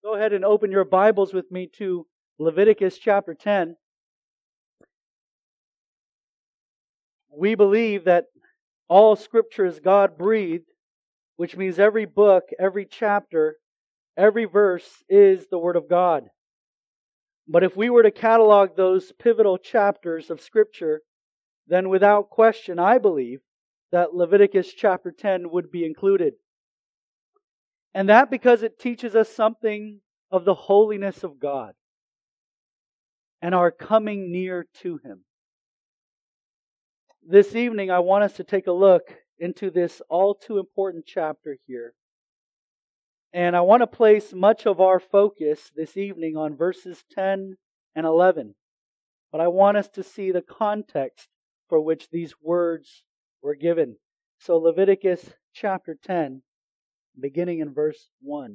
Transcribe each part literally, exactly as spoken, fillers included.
Go ahead and open your Bibles with me to Leviticus chapter ten. We believe that all Scripture is God-breathed, which means every book, every chapter, every verse is the Word of God. But if we were to catalog those pivotal chapters of Scripture, then without question, I believe that Leviticus chapter ten would be included. And that because it teaches us something of the holiness of God and our coming near to Him. This evening, I want us to take a look into this all too important chapter here. And I want to place much of our focus this evening on verses ten and eleven. But I want us to see the context for which these words were given. So Leviticus chapter ten, beginning in verse one.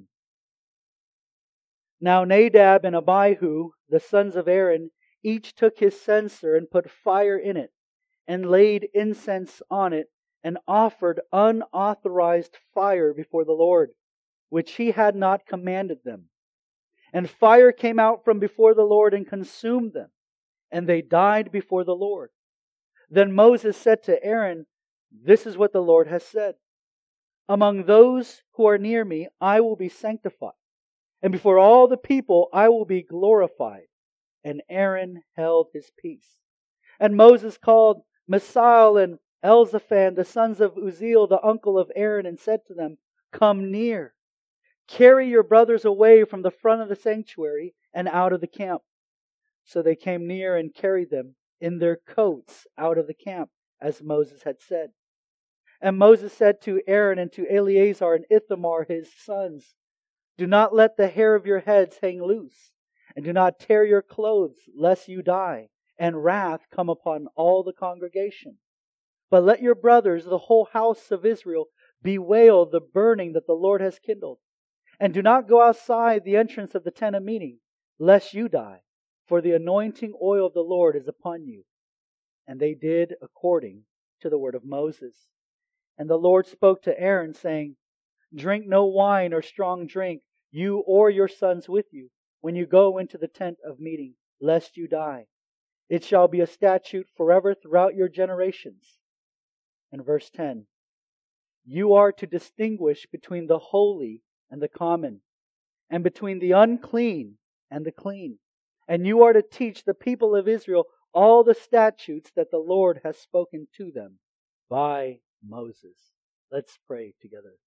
Now Nadab and Abihu, the sons of Aaron, each took his censer and put fire in it, and laid incense on it, and offered unauthorized fire before the Lord, which He had not commanded them. And fire came out from before the Lord and consumed them, and they died before the Lord. Then Moses said to Aaron, "This is what the Lord has said. Among those who are near me, I will be sanctified, and before all the people I will be glorified." And Aaron held his peace. And Moses called Misael and Elzaphan, the sons of Uzziel, the uncle of Aaron, and said to them, "Come near. Carry your brothers away from the front of the sanctuary and out of the camp." So they came near and carried them in their coats out of the camp, as Moses had said. And Moses said to Aaron and to Eleazar and Ithamar his sons, "Do not let the hair of your heads hang loose, and do not tear your clothes, lest you die, and wrath come upon all the congregation. But let your brothers, the whole house of Israel, bewail the burning that the Lord has kindled. And do not go outside the entrance of the tent of meeting, lest you die, for the anointing oil of the Lord is upon you." And they did according to the word of Moses. And the Lord spoke to Aaron, saying, "Drink no wine or strong drink, you or your sons with you, when you go into the tent of meeting, lest you die. It shall be a statute forever throughout your generations." And verse ten, "You are to distinguish between the holy and the common, and between the unclean and the clean. And you are to teach the people of Israel all the statutes that the Lord has spoken to them by Moses." Let's pray together.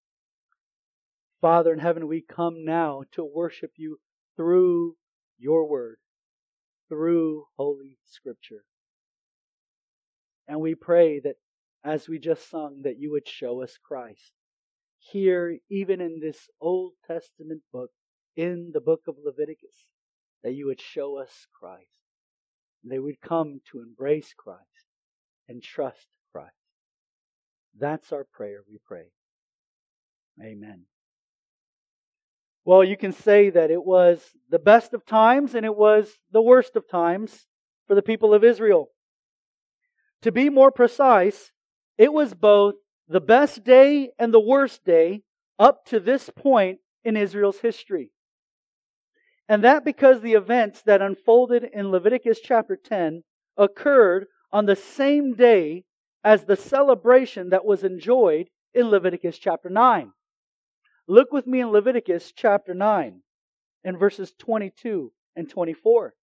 Father in heaven, we come now to worship You through Your word, through Holy Scripture. And we pray that as we just sung, that You would show us Christ. Here, even in this Old Testament book, in the book of Leviticus, that You would show us Christ. They would come to embrace Christ and trust Christ. That's our prayer, we pray. Amen. Well, you can say that it was the best of times and it was the worst of times for the people of Israel. To be more precise, it was both the best day and the worst day up to this point in Israel's history. And that because the events that unfolded in Leviticus chapter ten occurred on the same day as the celebration that was enjoyed in Leviticus chapter nine. Look with me in Leviticus chapter nine in verses twenty-two and twenty-four.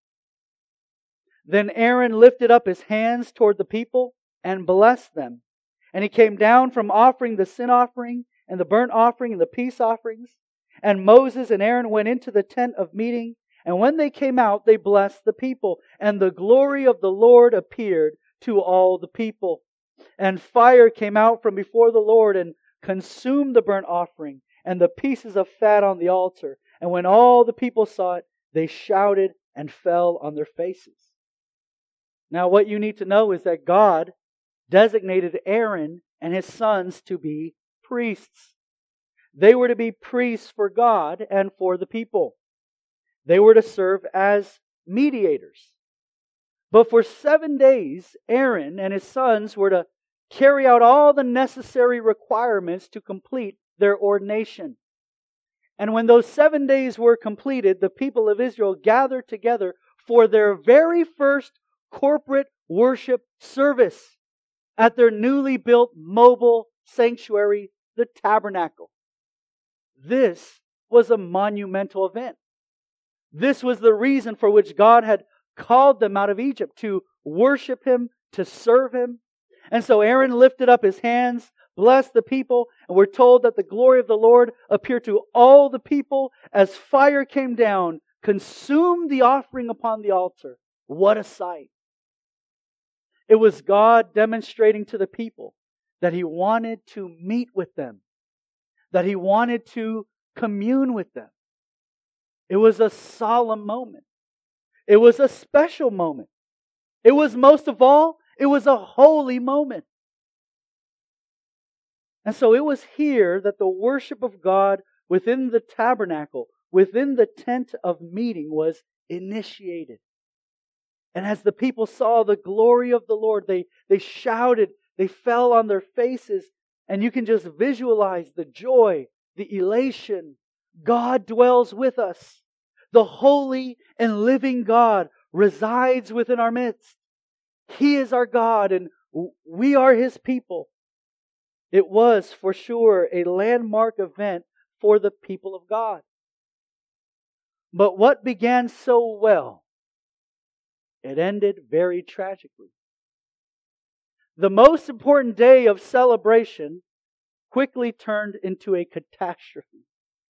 "Then Aaron lifted up his hands toward the people and blessed them. And he came down from offering the sin offering and the burnt offering and the peace offerings. And Moses and Aaron went into the tent of meeting. And when they came out, they blessed the people. And the glory of the Lord appeared to all the people. And fire came out from before the Lord and consumed the burnt offering and the pieces of fat on the altar. And when all the people saw it, they shouted and fell on their faces." Now what you need to know is that God designated Aaron and his sons to be priests. They were to be priests for God and for the people. They were to serve as mediators. But for seven days, Aaron and his sons were to carry out all the necessary requirements to complete their ordination. And when those seven days were completed, the people of Israel gathered together for their very first corporate worship service at their newly built mobile sanctuary, the tabernacle. This was a monumental event. This was the reason for which God had called them out of Egypt, to worship Him, to serve Him. And so Aaron lifted up his hands, blessed the people, and we're told that the glory of the Lord appeared to all the people as fire came down, consumed the offering upon the altar. What a sight! It was God demonstrating to the people that He wanted to meet with them, that He wanted to commune with them. It was a solemn moment. It was a special moment. It was, most of all, it was a holy moment. And so it was here that the worship of God within the tabernacle, within the tent of meeting, was initiated. And as the people saw the glory of the Lord, they, they shouted, they fell on their faces, and you can just visualize the joy, the elation. God dwells with us. The holy and living God resides within our midst. He is our God and we are His people. It was for sure a landmark event for the people of God. But what began so well, it ended very tragically. The most important day of celebration quickly turned into a catastrophe.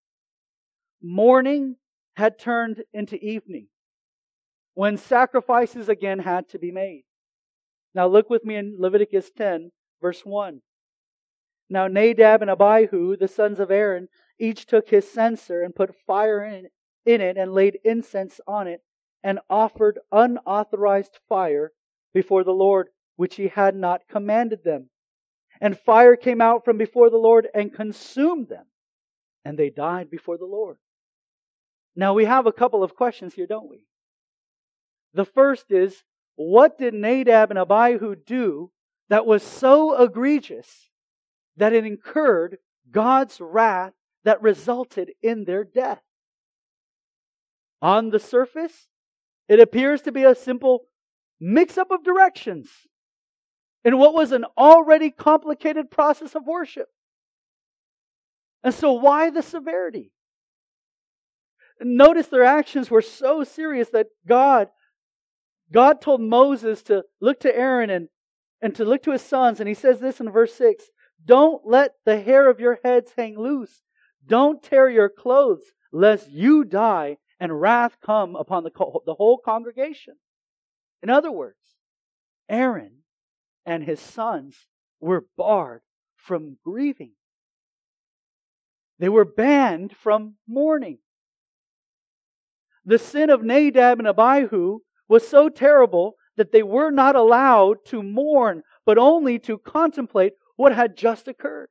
Morning had turned into evening, when sacrifices again had to be made. Now look with me in Leviticus ten, verse one. Now Nadab and Abihu, the sons of Aaron, each took his censer and put fire in it, in it and laid incense on it, and offered unauthorized fire before the Lord, which He had not commanded them. And fire came out from before the Lord and consumed them, and they died before the Lord. Now we have a couple of questions here, don't we? The first is, what did Nadab and Abihu do that was so egregious that it incurred God's wrath that resulted in their death? On the surface, it appears to be a simple mix-up of directions in what was an already complicated process of worship. And so why the severity? Notice their actions were so serious that God, God told Moses to look to Aaron and, and to look to his sons. And He says this in verse six, "Don't let the hair of your heads hang loose. Don't tear your clothes, lest you die and wrath come upon the, the whole congregation." In other words, Aaron and his sons were barred from grieving. They were banned from mourning. The sin of Nadab and Abihu was so terrible that they were not allowed to mourn, but only to contemplate what had just occurred.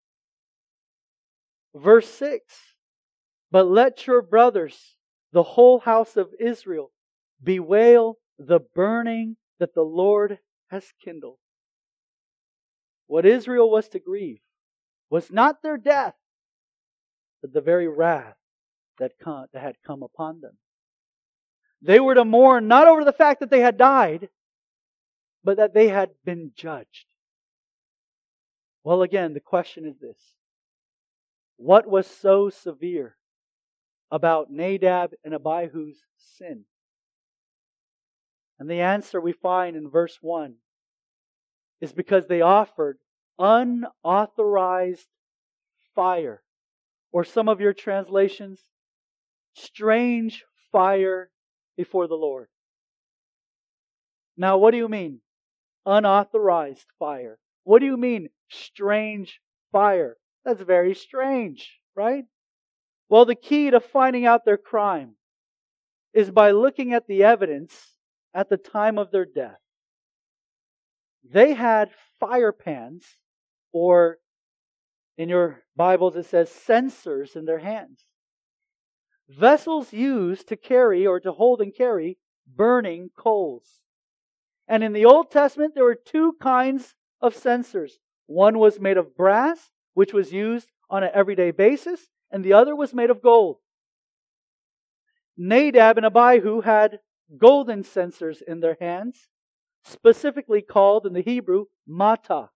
Verse six, "But let your brothers, the whole house of Israel, bewail the burning that the Lord has kindled." What Israel was to grieve was not their death, but the very wrath that, come, that had come upon them. They were to mourn not over the fact that they had died, but that they had been judged. Well, again, the question is this: what was so severe about Nadab and Abihu's sin? And the answer we find in verse one is because they offered unauthorized fire. Or some of your translations, strange fire before the Lord. Now, what do you mean? Unauthorized fire. What do you mean? Strange fire. That's very strange, right? Well, the key to finding out their crime is by looking at the evidence at the time of their death. They had fire pans, or in your Bibles it says censers, in their hands. Vessels used to carry or to hold and carry burning coals. And in the Old Testament there were two kinds of censers. One was made of brass, which was used on an everyday basis, and the other was made of gold. Nadab and Abihu had golden censers in their hands, specifically called in the Hebrew, matah.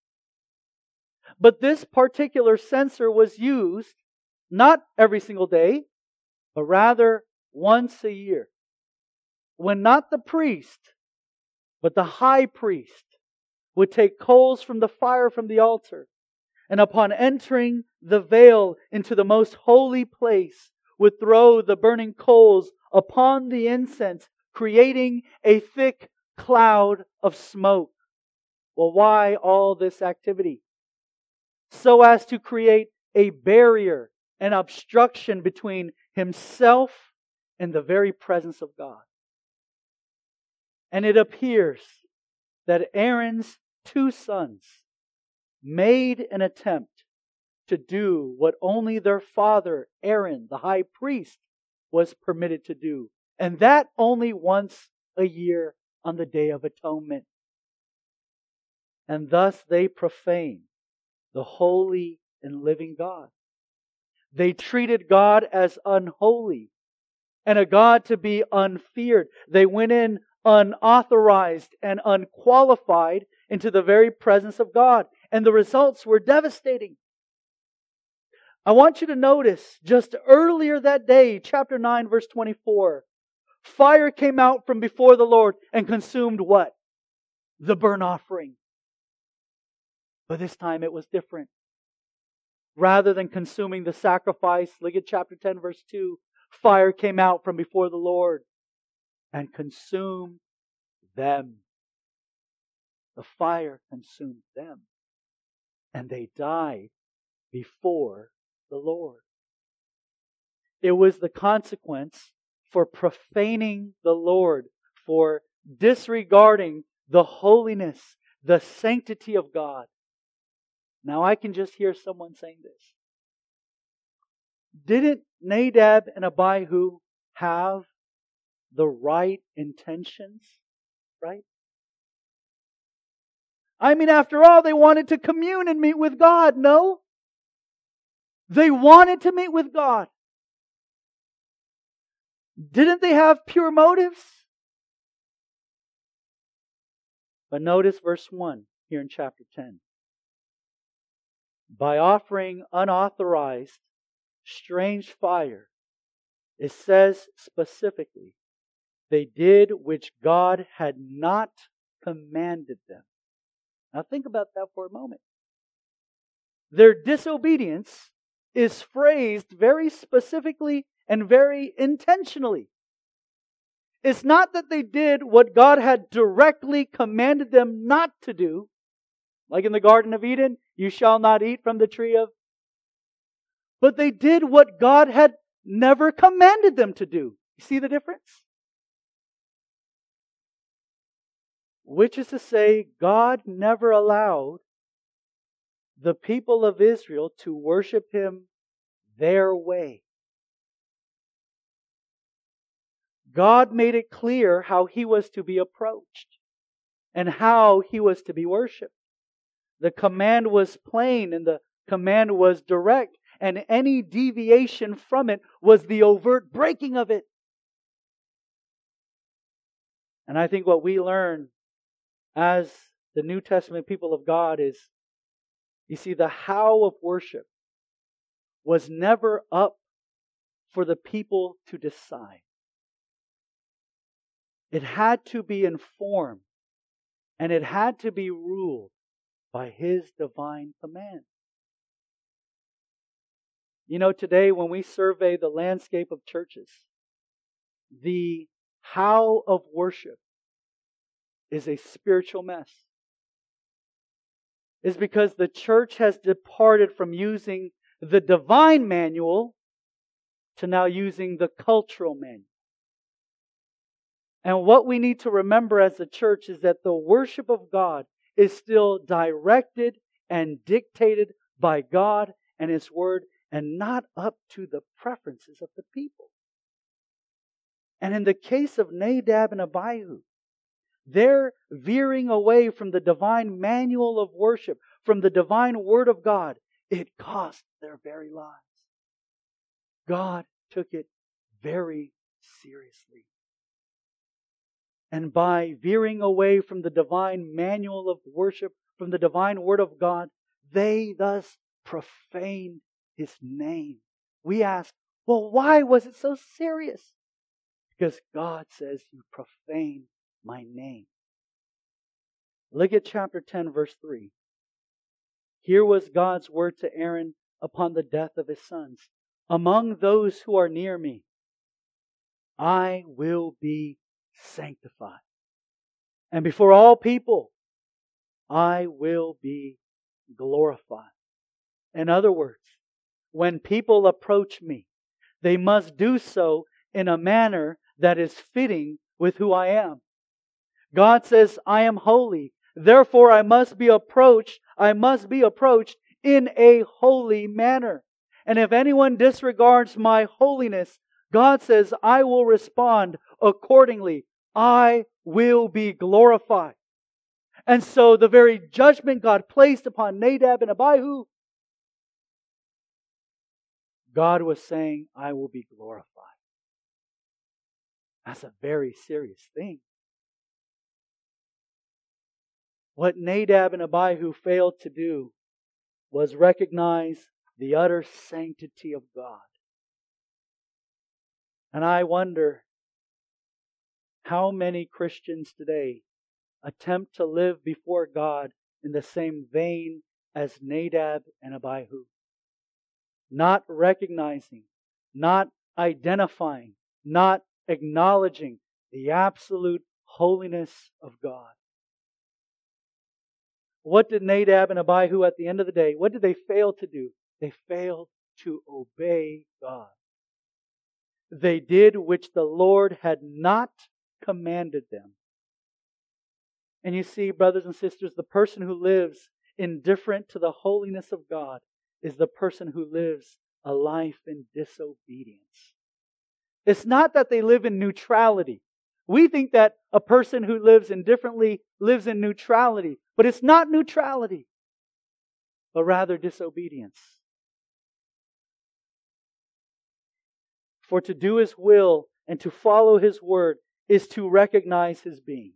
But this particular censer was used not every single day, but rather once a year, when not the priest, but the high priest would take coals from the fire from the altar, and upon entering the veil into the most holy place, would throw the burning coals upon the incense, creating a thick cloud of smoke. Well, why all this activity? So as to create a barrier, an obstruction between himself and the very presence of God. And it appears that Aaron's two sons made an attempt to do what only their father, Aaron, the high priest, was permitted to do. And that only once a year on the Day of Atonement. And thus they profane the holy and living God. They treated God as unholy and a God to be unfeared. They went in unauthorized and unqualified into the very presence of God. And the results were devastating. I want you to notice just earlier that day, chapter nine, verse twenty-four, fire came out from before the Lord and consumed what? The burnt offering. But this time it was different. Rather than consuming the sacrifice, look at chapter ten, verse two, fire came out from before the Lord and consumed them. The fire consumed them. And they died before the Lord. It was the consequence for profaning the Lord, for disregarding the holiness, the sanctity of God. Now I can just hear someone saying this. Didn't Nadab and Abihu have the right intentions? Right? I mean, after all, they wanted to commune and meet with God, no? They wanted to meet with God. Didn't they have pure motives? But notice verse one here in chapter ten. By offering unauthorized, strange fire, it says specifically, they did which God had not commanded them. Now think about that for a moment. Their disobedience is phrased very specifically and very intentionally. It's not that they did what God had directly commanded them not to do. Like in the Garden of Eden, you shall not eat from the tree of... But they did what God had never commanded them to do. You see the difference? Which is to say, God never allowed the people of Israel to worship Him their way. God made it clear how He was to be approached and how He was to be worshipped. The command was plain and the command was direct, and any deviation from it was the overt breaking of it. And I think what we learn as the New Testament people of God is, you see, the how of worship was never up for the people to decide. It had to be informed and it had to be ruled by His divine command. You know, today when we survey the landscape of churches, the how of worship is a spiritual mess. It's because the church has departed from using the divine manual to now using the cultural manual. And what we need to remember as a church is that the worship of God is still directed and dictated by God and His Word, and not up to the preferences of the people. And in the case of Nadab and Abihu, they're veering away from the divine manual of worship, from the divine Word of God. It cost their very lives. God took it very seriously. And by veering away from the divine manual of worship, from the divine Word of God, they thus profaned His name. We ask, well, why was it so serious? Because God says, you profane my name. Look at chapter ten, verse three. Here was God's word to Aaron upon the death of his sons. Among those who are near me, I will be sanctified. And before all people, I will be glorified. In other words, when people approach me, they must do so in a manner that is fitting with who I am. God says, I am holy. Therefore, I must be approached, I must be approached in a holy manner. And if anyone disregards my holiness, God says, I will respond accordingly. I will be glorified. And so the very judgment God placed upon Nadab and Abihu, God was saying, I will be glorified. That's a very serious thing. What Nadab and Abihu failed to do was recognize the utter sanctity of God. And I wonder how many Christians today attempt to live before God in the same vein as Nadab and Abihu. Not recognizing, not identifying, not acknowledging the absolute holiness of God. What did Nadab and Abihu at the end of the day, what did they fail to do? They failed to obey God. They did which the Lord had not commanded them. And you see, brothers and sisters, the person who lives indifferent to the holiness of God is the person who lives a life in disobedience. It's not that they live in neutrality. We think that a person who lives indifferently lives in neutrality. But it's not neutrality, but rather disobedience. For to do His will and to follow His word is to recognize His being.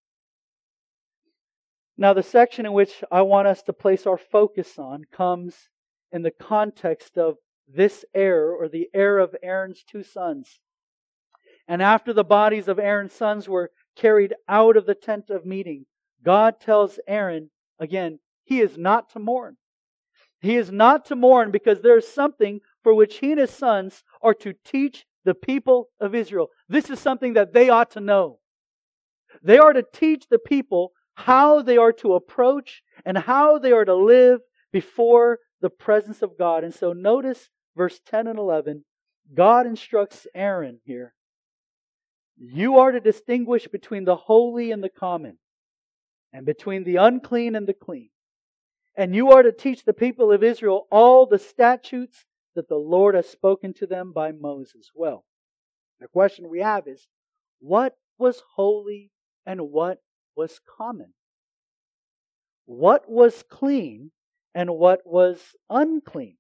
Now, the section in which I want us to place our focus on comes in the context of this heir, or the heir of Aaron's two sons. And after the bodies of Aaron's sons were carried out of the tent of meeting, God tells Aaron, again, he is not to mourn. He is not to mourn because there is something for which he and his sons are to teach the people of Israel. This is something that they ought to know. They are to teach the people how they are to approach and how they are to live before the presence of God. And so notice verse ten and eleven. God instructs Aaron here. You are to distinguish between the holy and the common, and between the unclean and the clean. And you are to teach the people of Israel all the statutes that the Lord has spoken to them by Moses. Well, the question we have is, what was holy and what was common? What was clean and what was unclean?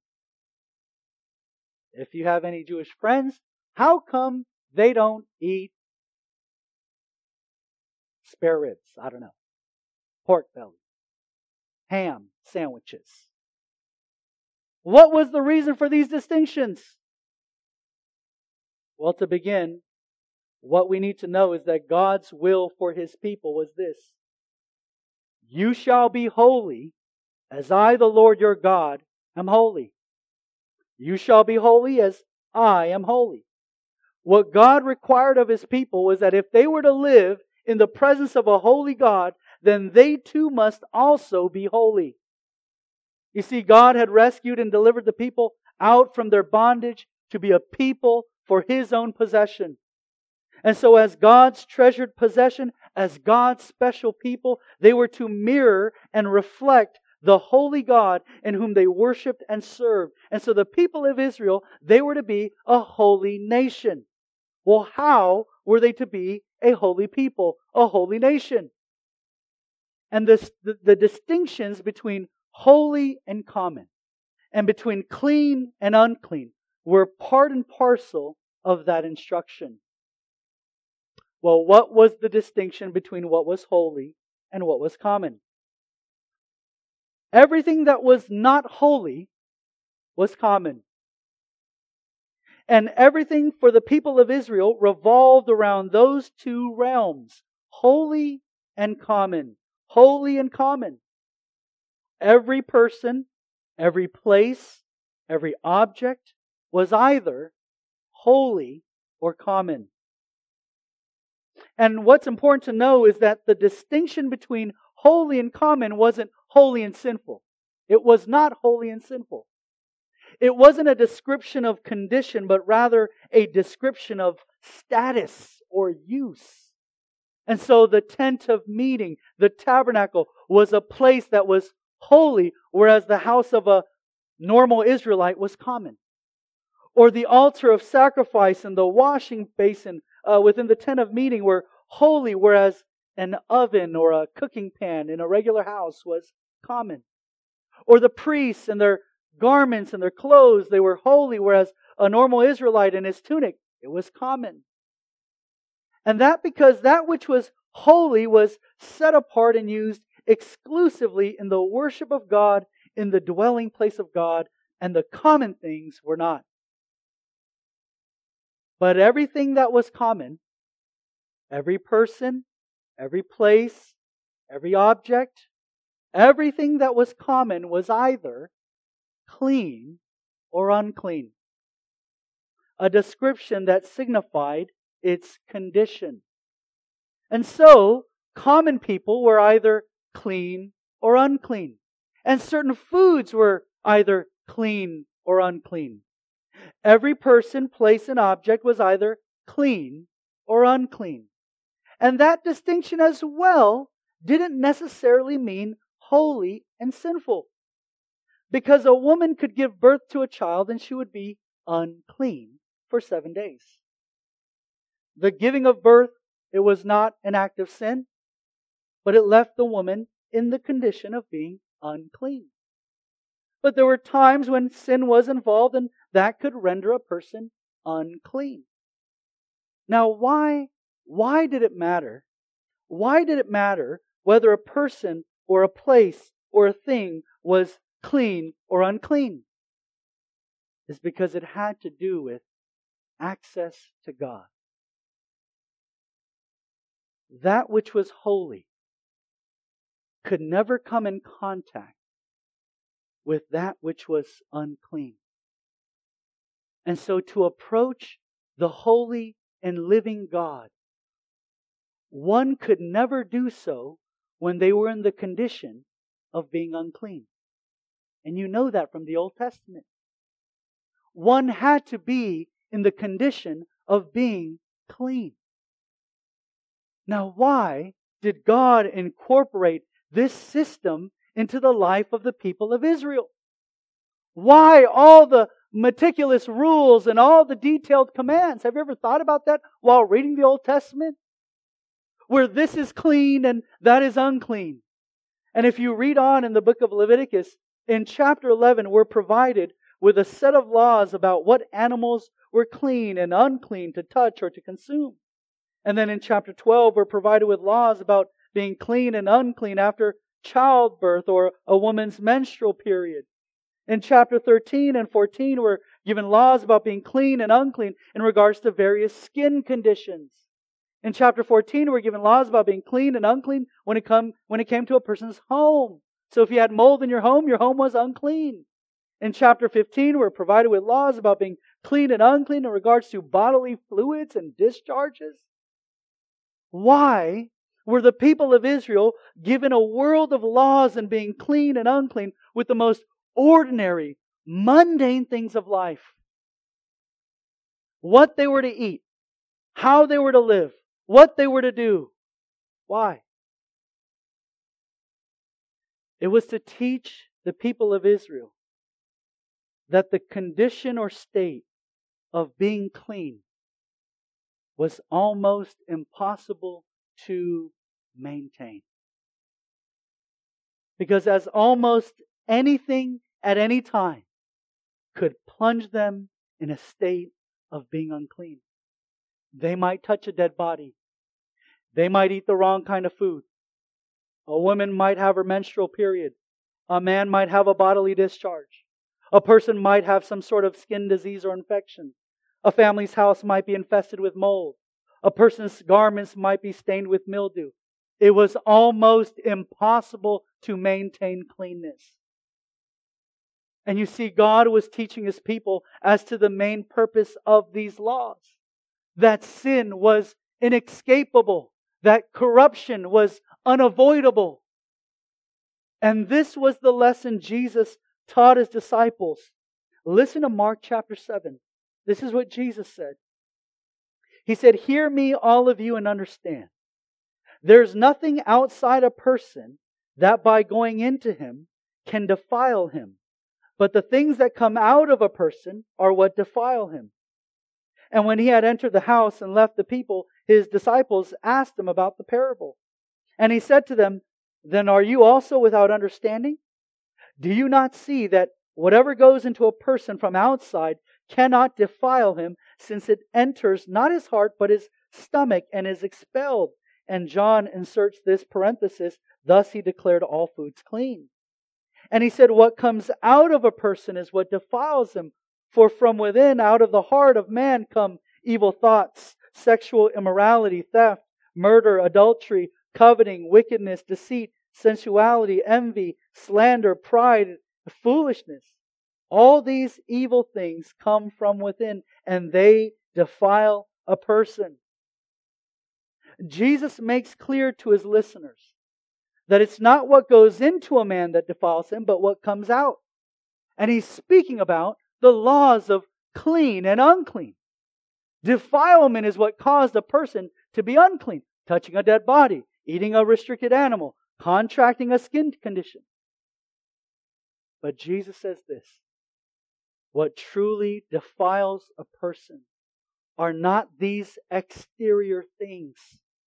If you have any Jewish friends, how come they don't eat spare ribs? I don't know. Pork belly. Ham sandwiches. What was the reason for these distinctions? Well, to begin, what we need to know is that God's will for His people was this. You shall be holy as I, the Lord your God, am holy. You shall be holy as I am holy. What God required of His people was that if they were to live in the presence of a holy God, then they too must also be holy. You see, God had rescued and delivered the people out from their bondage to be a people for His own possession. And so as God's treasured possession, as God's special people, they were to mirror and reflect the holy God in whom they worshiped and served. And so the people of Israel, they were to be a holy nation. Well, how were they to be a holy people, a holy nation? And this, the, the distinctions between holy and common, and between clean and unclean, were part and parcel of that instruction. Well, what was the distinction between what was holy and what was common? Everything that was not holy was common. And everything for the people of Israel revolved around those two realms, holy and common. Holy and common. Every person, every place, every object was either holy or common. And what's important to know is that the distinction between holy and common wasn't holy and sinful. It was not holy and sinful. It wasn't a description of condition, but rather a description of status or use. And so the tent of meeting, the tabernacle, was a place that was holy, whereas the house of a normal Israelite was common. Or the altar of sacrifice and the washing basin uh, within the tent of meeting were holy, whereas an oven or a cooking pan in a regular house was common. Or the priests and their garments and their clothes, they were holy, whereas a normal Israelite in his tunic, it was common. And that because that which was holy was set apart and used exclusively in the worship of God, in the dwelling place of God, and the common things were not. But everything that was common, every person, every place, every object, everything that was common was either clean or unclean. A description that signified its condition. And so, common people were either clean or unclean. And certain foods were either clean or unclean. Every person, place, and object was either clean or unclean. And that distinction as well didn't necessarily mean holy and sinful. Because a woman could give birth to a child and she would be unclean for seven days. The giving of birth, it was not an act of sin, but it left the woman in the condition of being unclean. But there were times when sin was involved and that could render a person unclean. Now why, why did it matter? Why did it matter whether a person or a place or a thing was clean or unclean? It's because it had to do with access to God. That which was holy could never come in contact with that which was unclean. And so to approach the holy and living God, one could never do so when they were in the condition of being unclean. And you know that from the Old Testament. One had to be in the condition of being clean. Now, why did God incorporate this system into the life of the people of Israel? Why all the meticulous rules and all the detailed commands? Have you ever thought about that while reading the Old Testament? Where this is clean and that is unclean. And if you read on in the book of Leviticus, in chapter eleven, we're provided with a set of laws about what animals were clean and unclean to touch or to consume. And then in chapter twelve, we're provided with laws about being clean and unclean after childbirth or a woman's menstrual period. In chapter thirteen and fourteen, we're given laws about being clean and unclean in regards to various skin conditions. In chapter fourteen, we're given laws about being clean and unclean when it come when it came to a person's home. So if you had mold in your home, your home was unclean. In chapter fifteen, we're provided with laws about being clean and unclean in regards to bodily fluids and discharges. Why were the people of Israel given a world of laws and being clean and unclean with the most ordinary, mundane things of life? What they were to eat, how they were to live, what they were to do. Why? It was to teach the people of Israel that the condition or state of being clean was almost impossible to maintain. Because as almost anything at any time could plunge them in a state of being unclean. They might touch a dead body. They might eat the wrong kind of food. A woman might have her menstrual period. A man might have a bodily discharge. A person might have some sort of skin disease or infection. A family's house might be infested with mold. A person's garments might be stained with mildew. It was almost impossible to maintain cleanness. And you see, God was teaching His people as to the main purpose of these laws. That sin was inescapable. That corruption was unavoidable. And this was the lesson Jesus taught His disciples. Listen to Mark chapter seven. This is what Jesus said. He said, "Hear me, all of you, and understand. There's nothing outside a person that by going into him can defile him. But the things that come out of a person are what defile him." And when He had entered the house and left the people, His disciples asked Him about the parable. And He said to them, "Then are you also without understanding? Do you not see that whatever goes into a person from outside cannot defile him, since it enters not his heart but his stomach and is expelled?" And John inserts this parenthesis, "Thus he declared all foods clean." And he said, "What comes out of a person is what defiles him. For from within, out of the heart of man, come evil thoughts, sexual immorality, theft, murder, adultery, coveting, wickedness, deceit, sensuality, envy, slander, pride, foolishness. All these evil things come from within, and they defile a person." Jesus makes clear to His listeners that it's not what goes into a man that defiles him, but what comes out. And He's speaking about the laws of clean and unclean. Defilement is what caused a person to be unclean. Touching a dead body, eating a restricted animal, contracting a skin condition. But Jesus says this: what truly defiles a person are not these exterior things,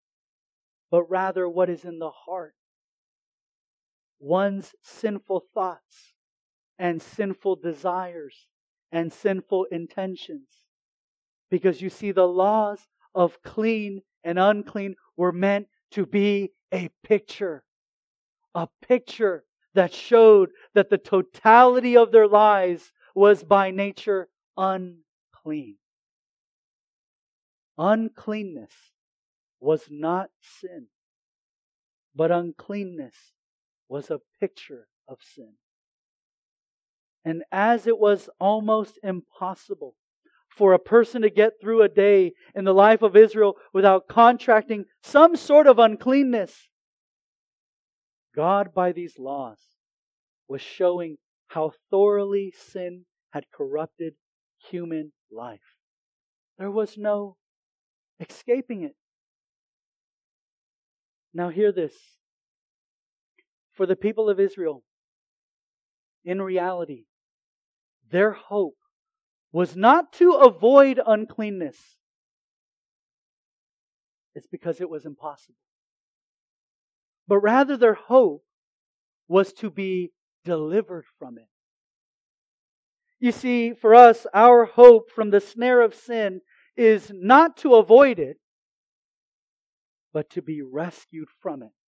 but rather what is in the heart. One's sinful thoughts and sinful desires and sinful intentions. Because you see, the laws of clean and unclean were meant to be a picture. A picture that showed that the totality of their lives was by nature unclean. Uncleanness was not sin, but uncleanness was a picture of sin. And as it was almost impossible for a person to get through a day in the life of Israel without contracting some sort of uncleanness, God, by these laws, was showing how thoroughly sin had corrupted human life. There was no escaping it. Now hear this. For the people of Israel, in reality, their hope was not to avoid uncleanness. It's because it was impossible. But rather their hope was to be delivered from it. You see, for us, our hope from the snare of sin is not to avoid it, but to be rescued from it.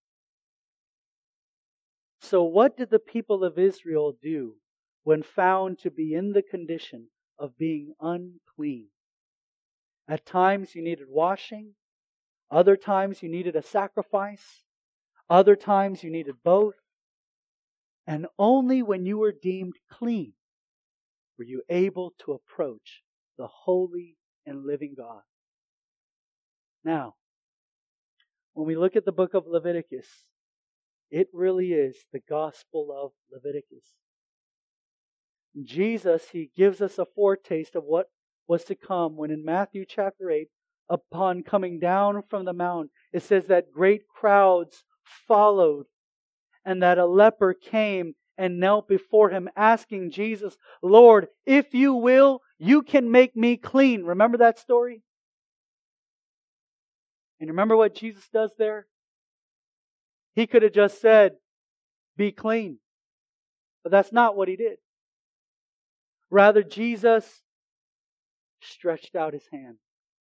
So what did the people of Israel do when found to be in the condition of being unclean? At times you needed washing. Other times you needed a sacrifice. Other times you needed both. And only when you were deemed clean were you able to approach the holy and living God. Now, when we look at the book of Leviticus, it really is the gospel of Leviticus. Jesus, He gives us a foretaste of what was to come when in Matthew chapter eight, upon coming down from the mount, it says that great crowds followed and that a leper came and knelt before Him asking Jesus, "Lord, if you will, you can make me clean." Remember that story? And remember what Jesus does there? He could have just said, "Be clean." But that's not what He did. Rather, Jesus stretched out his hand.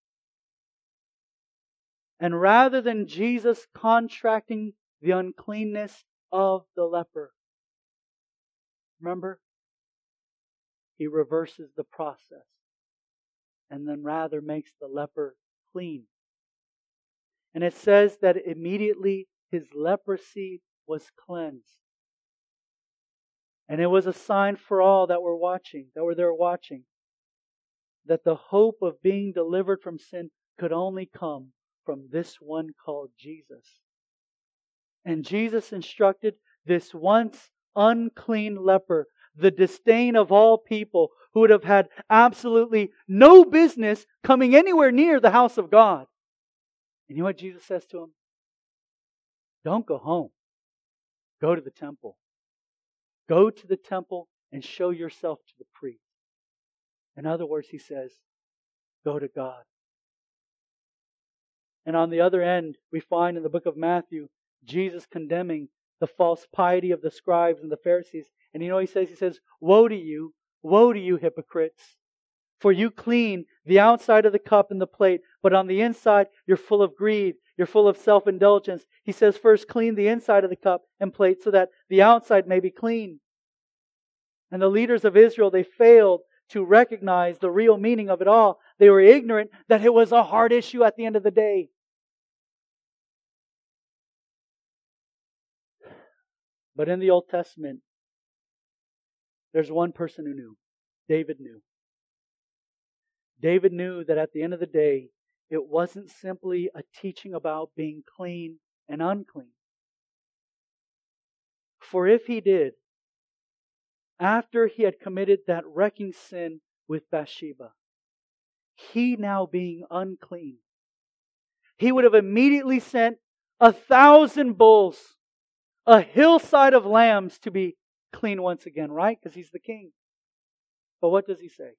And rather than Jesus contracting the uncleanness of the leper, remember, He reverses the process and then rather makes the leper clean. And it says that immediately his leprosy was cleansed. And it was a sign for all that were watching, that were there watching, that the hope of being delivered from sin could only come from this one called Jesus. And Jesus instructed this once unclean leper, the disdain of all people, who would have had absolutely no business coming anywhere near the house of God. And you know what Jesus says to him? Don't go home. Go to the temple. Go to the temple and show yourself to the priest. In other words, He says, go to God. And on the other end, we find in the book of Matthew, Jesus condemning the false piety of the scribes and the Pharisees. And you know what He says? He says, woe to you, woe to you hypocrites! For you clean the outside of the cup and the plate, but on the inside you're full of greed, you're full of self-indulgence. He says, first clean the inside of the cup and plate so that the outside may be clean. And the leaders of Israel, they failed to recognize the real meaning of it all. They were ignorant that it was a hard issue at the end of the day. But in the Old Testament, there's one person who knew. David knew. David knew that at the end of the day, it wasn't simply a teaching about being clean and unclean. For if he did, after he had committed that wrecking sin with Bathsheba, he now being unclean, he would have immediately sent a thousand bulls, a hillside of lambs to be clean once again, right? Because he's the king. But what does He say?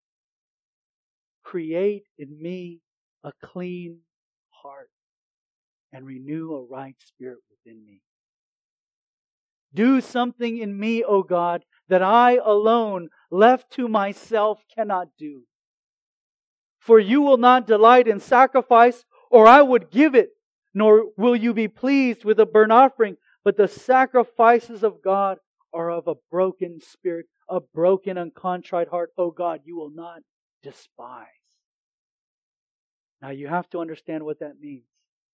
Create in me a clean heart and renew a right spirit within me. Do something in me, O God, that I alone, left to myself, cannot do. For you will not delight in sacrifice, or I would give it, nor will you be pleased with a burnt offering. But the sacrifices of God are of a broken spirit, a broken and contrite heart. O God, you will not despise. Now you have to understand what that means.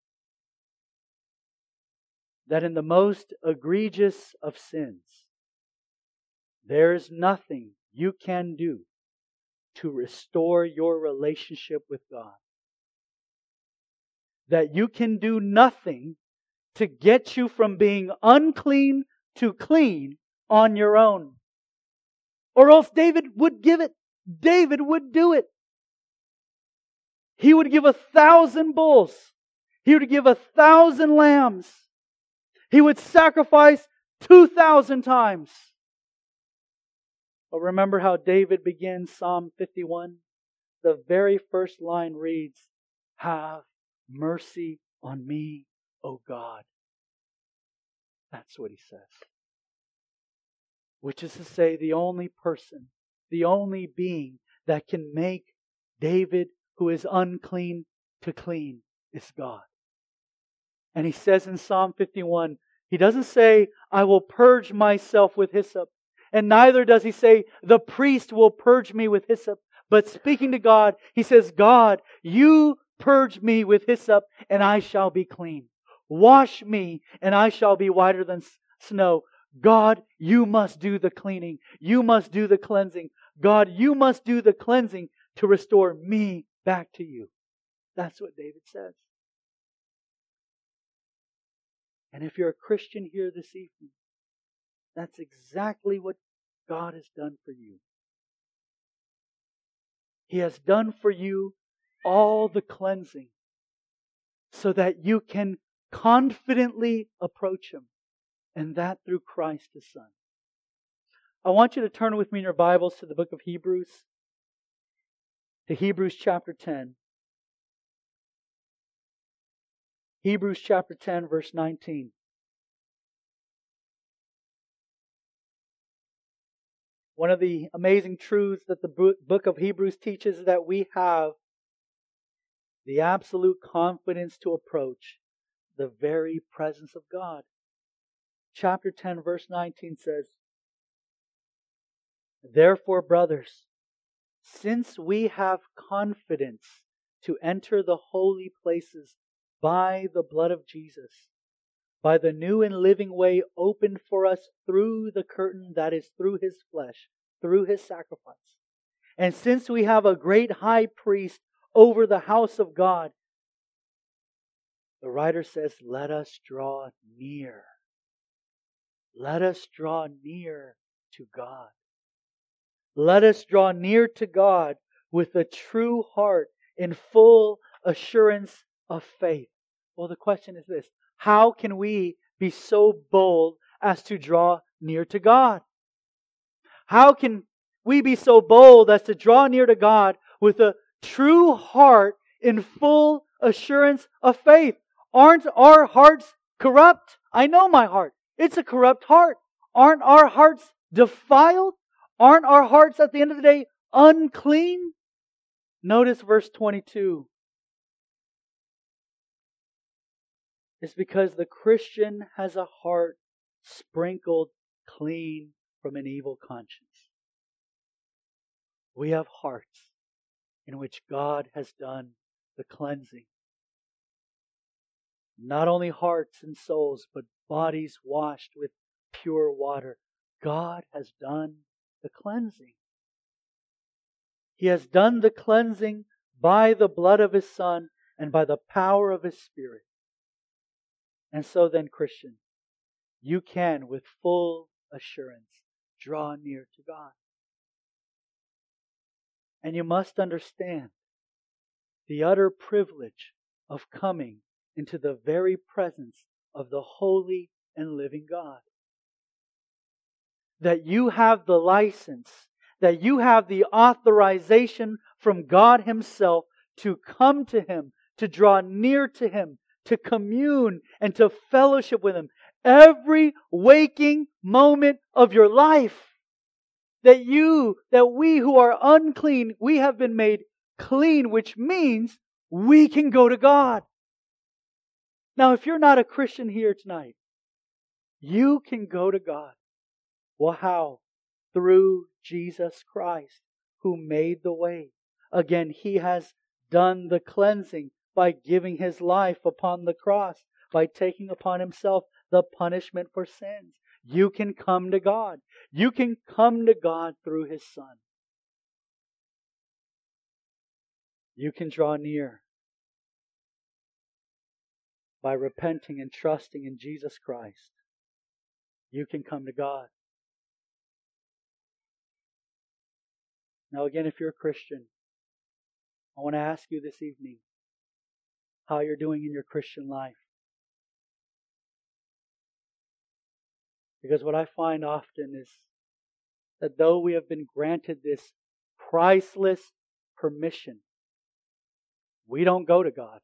That in the most egregious of sins, there is nothing you can do to restore your relationship with God. That you can do nothing to get you from being unclean to clean on your own. Or else David would give it. David would do it. He would give a thousand bulls. He would give a thousand lambs. He would sacrifice two thousand times. But remember how David begins Psalm fifty-one? The very first line reads, have mercy on me, O God. That's what he says. Which is to say, the only person, the only being that can make David, who is unclean, to clean, is God. And he says in Psalm fifty-one, he doesn't say, I will purge myself with hyssop. And neither does he say, the priest will purge me with hyssop. But speaking to God, he says, God, you purge me with hyssop and I shall be clean. Wash me and I shall be whiter than snow. God, you must do the cleaning. You must do the cleansing. God, you must do the cleansing to restore me back to you. That's what David says. And if you're a Christian here this evening, that's exactly what God has done for you. He has done for you all the cleansing so that you can confidently approach Him, and that through Christ His Son. I want you to turn with me in your Bibles to the book of Hebrews, to Hebrews chapter ten. Hebrews chapter ten, verse nineteen. One of the amazing truths that the book of Hebrews teaches is that we have the absolute confidence to approach the very presence of God. Chapter ten, verse nineteen says, "Therefore, brothers, since we have confidence to enter the holy places by the blood of Jesus, by the new and living way opened for us through the curtain that is through His flesh, through His sacrifice. And since we have a great high priest over the house of God," the writer says, "let us draw near." Let us draw near to God. Let us draw near to God with a true heart in full assurance of faith. Well, the question is this: how can we be so bold as to draw near to God? How can we be so bold as to draw near to God with a true heart in full assurance of faith? Aren't our hearts corrupt? I know my heart. It's a corrupt heart. Aren't our hearts defiled? Aren't our hearts at the end of the day unclean? Notice verse twenty-two. It's because the Christian has a heart sprinkled clean from an evil conscience. We have hearts in which God has done the cleansing. Not only hearts and souls, but bodies washed with pure water. God has done the cleansing. He has done the cleansing by the blood of His Son and by the power of His Spirit. And so then, Christian, you can, with full assurance, draw near to God. And you must understand the utter privilege of coming into the very presence of the holy and living God. That you have the license, that you have the authorization from God Himself to come to Him, to draw near to Him, to commune and to fellowship with Him every waking moment of your life. That you, that we who are unclean, we have been made clean, which means we can go to God. Now, if you're not a Christian here tonight, you can go to God. Well, how? Through Jesus Christ, who made the way. Again, He has done the cleansing by giving His life upon the cross, by taking upon Himself the punishment for sins. You can come to God. You can come to God through His Son. You can draw near by repenting and trusting in Jesus Christ. You can come to God. Now again, if you're a Christian, I want to ask you this evening how you're doing in your Christian life. Because what I find often is that though we have been granted this priceless permission, we don't go to God.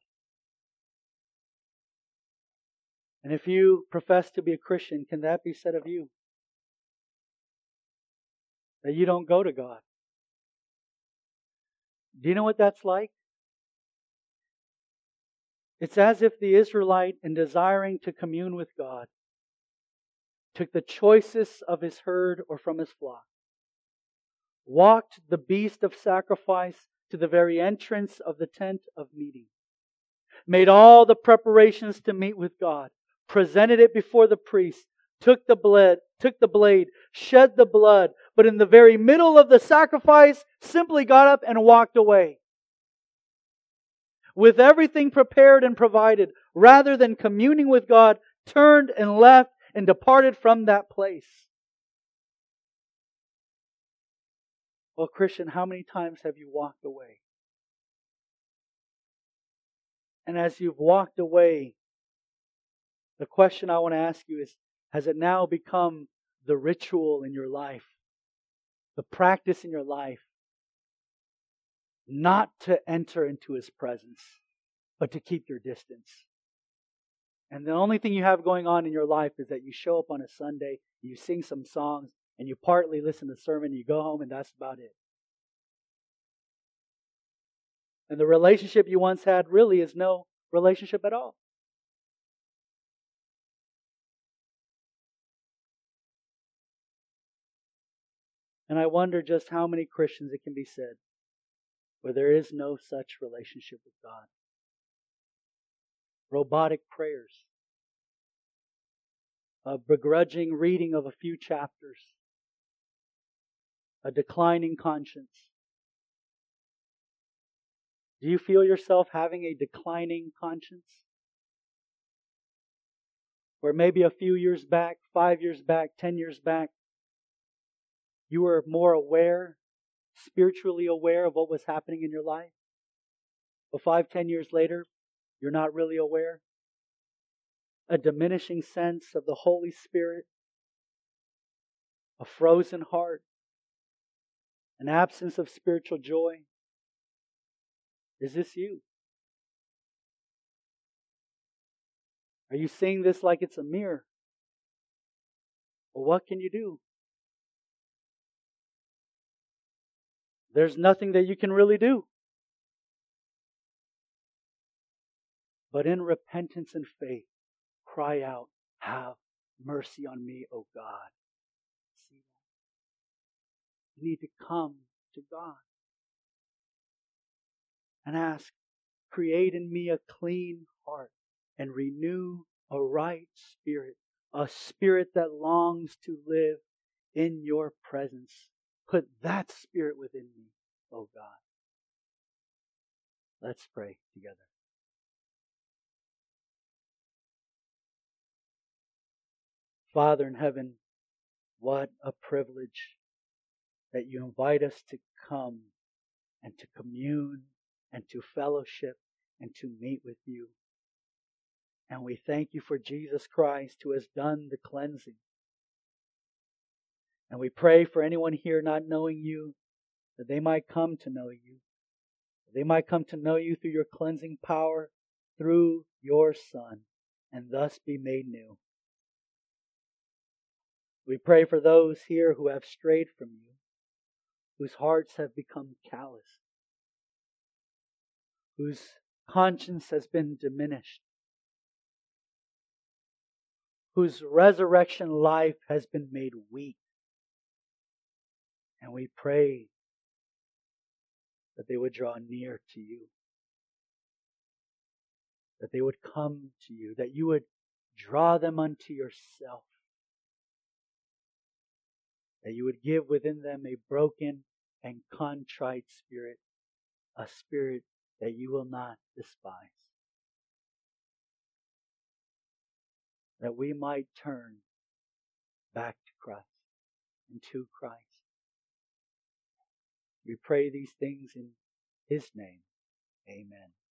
And if you profess to be a Christian, can that be said of you? That you don't go to God. Do you know what that's like? It's as if the Israelite, in desiring to commune with God, took the choicest of his herd or from his flock, walked the beast of sacrifice to the very entrance of the tent of meeting, made all the preparations to meet with God, presented it before the priest, took the blade, took the blade, shed the blood, but in the very middle of the sacrifice, simply got up and walked away. With everything prepared and provided, rather than communing with God, turned and left and departed from that place. Well, Christian, how many times have you walked away? And as you've walked away, the question I want to ask you is, has it now become the ritual in your life, the practice in your life, not to enter into His presence, but to keep your distance? And the only thing you have going on in your life is that you show up on a Sunday, you sing some songs, And you partly listen to the sermon, you go home, and that's about it. And the relationship you once had really is no relationship at all. And I wonder just how many Christians it can be said where there is no such relationship with God. Robotic prayers, a begrudging reading of a few chapters, a declining conscience. Do you feel yourself having a declining conscience? Where maybe a few years back, five years back, ten years back, you were more aware, spiritually aware of what was happening in your life. But five, ten years later, you're not really aware. A diminishing sense of the Holy Spirit, a frozen heart, an absence of spiritual joy. Is this you? Are you seeing this like it's a mirror? Well, what can you do? There's nothing that you can really do. But in repentance and faith, cry out, have mercy on me, O God. See that? You need to come to God and ask, create in me a clean heart and renew a right spirit, a spirit that longs to live in your presence. Put that spirit within me, O God. Let's pray together. Father in heaven, what a privilege that you invite us to come and to commune and to fellowship and to meet with you. And we thank you for Jesus Christ who has done the cleansing. And we pray for anyone here not knowing you, that they might come to know you. That they might come to know you through your cleansing power, through your Son, and thus be made new. We pray for those here who have strayed from you, whose hearts have become callous, whose conscience has been diminished, whose resurrection life has been made weak. And we pray that they would draw near to you, that they would come to you, that you would draw them unto yourself, that you would give within them a broken and contrite spirit, a spirit that you will not despise. That we might turn back to Christ and to Christ. We pray these things in His name. Amen.